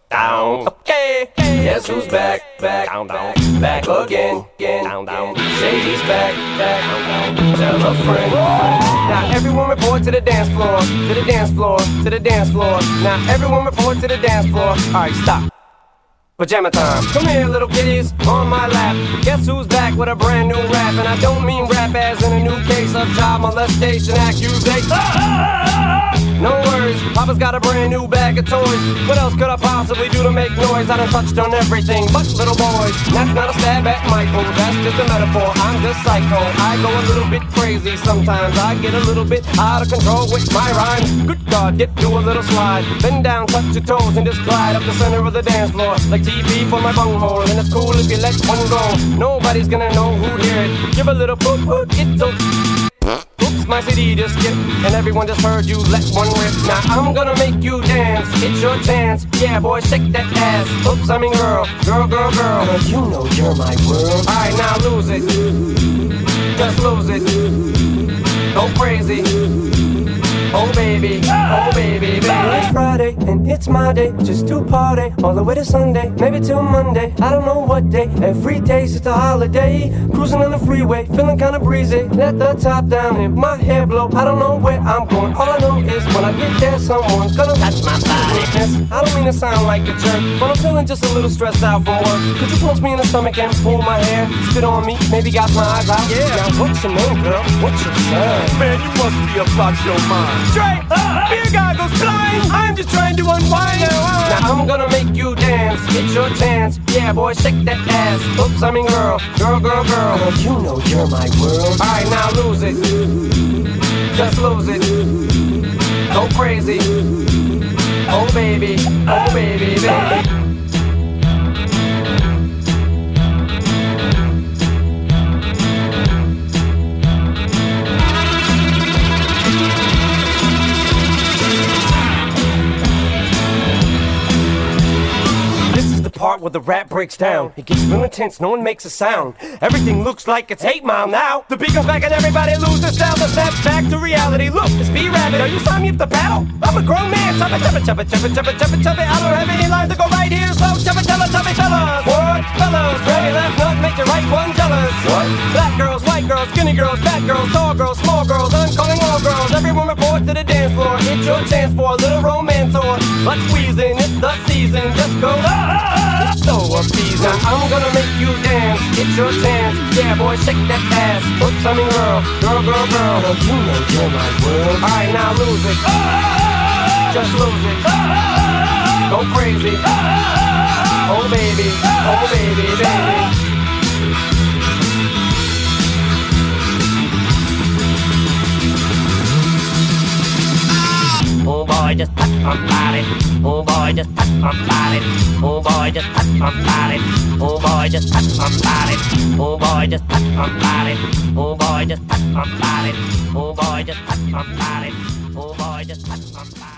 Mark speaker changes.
Speaker 1: down. Okay, guess who's back, down, back again, down. Shady's back, down. Tell a friend. Now everyone report to the dance floor, to the dance floor, to the dance floor. Now everyone report to the dance floor. Alright, stop. Pajama time. Come here, little kitties, on my lap. Guess who's back with a brand new rap? And I don't mean rap as in a new case of child molestation accusation. No worries, Papa's got a brand new bag of toys. What else could I possibly do to make noise? I done touched on everything but little boys. That's not a stab at Michael, that's just a metaphor. I'm just psycho, I go a little bit crazy sometimes. I get a little bit out of control with my rhymes. Good God, dip, do a little slide. Bend down, touch your toes, and just glide up the center of the dance floor. Like TV for my bunghole, and it's cool if you let one go. Nobody's gonna know who hear it. Give a little put, it's a... Oops, my CD just skipped, and everyone just heard you let one rip. Now I'm gonna make you dance, it's your chance. Yeah, boy, shake that ass. Oops, I mean girl. Girl, you know you're my world. Alright, now lose it. Just lose it. Go crazy. Oh baby, baby. It's Friday and it's my day, just to party all the way to Sunday, maybe till Monday. I don't know what day. Every day's just a holiday. Cruising on the freeway, feeling kinda breezy. Let the top down and my hair blow. I don't know where I'm going. All I know is when I get there, someone's gonna touch my body. I don't mean to sound like a jerk, but I'm feeling just a little stressed out from work. Could you punch me in the stomach and pull my hair? Spit on me, maybe got my eyes out. Yeah. Now what's your name, girl? What's your sign?
Speaker 2: Man, you must be about your mind.
Speaker 1: Straight, beer goggles flying. I'm just trying to unwind. Now I'm gonna make you dance. It's your chance. Yeah, boy, shake that ass. Oops, I mean girl. Girl, you know you're my world. Alright, now lose it. Just lose it. Go crazy. Oh baby, baby. Part where the rap breaks down. It gets real intense, no one makes a sound. Everything looks like it's 8 Mile now. The beat comes back and everybody loses style. The snap back to reality. Look, it's B-Rabbit. Are you signing me up to battle? I'm a grown man. Chubba. I don't have any lines to go right here. So chubba, fellas. What? Fellas, ready left nut, make the right one jealous. What? Black girls, white girls, skinny girls, fat girls, tall girls, small girls. I'm calling all girls. Everyone report to the dance floor. It's your chance for a little romance or let's squeeze in. It's the season. Just go. It's so appeasing. Now I'm gonna make you dance. It's your chance. Yeah, boy, shake that ass. Oops, I mean girl. Girl, you know you're my world. Alright, now lose it. Just lose it. Go crazy. Oh baby, baby. Oh boy, just touch my body. Oh boy, just touch my body. Oh boy, just touch my body. Oh boy, just touch my body. Oh boy, just touch my body. Oh boy, just touch my body. Oh boy, just touch my body. Oh boy, just touch my body.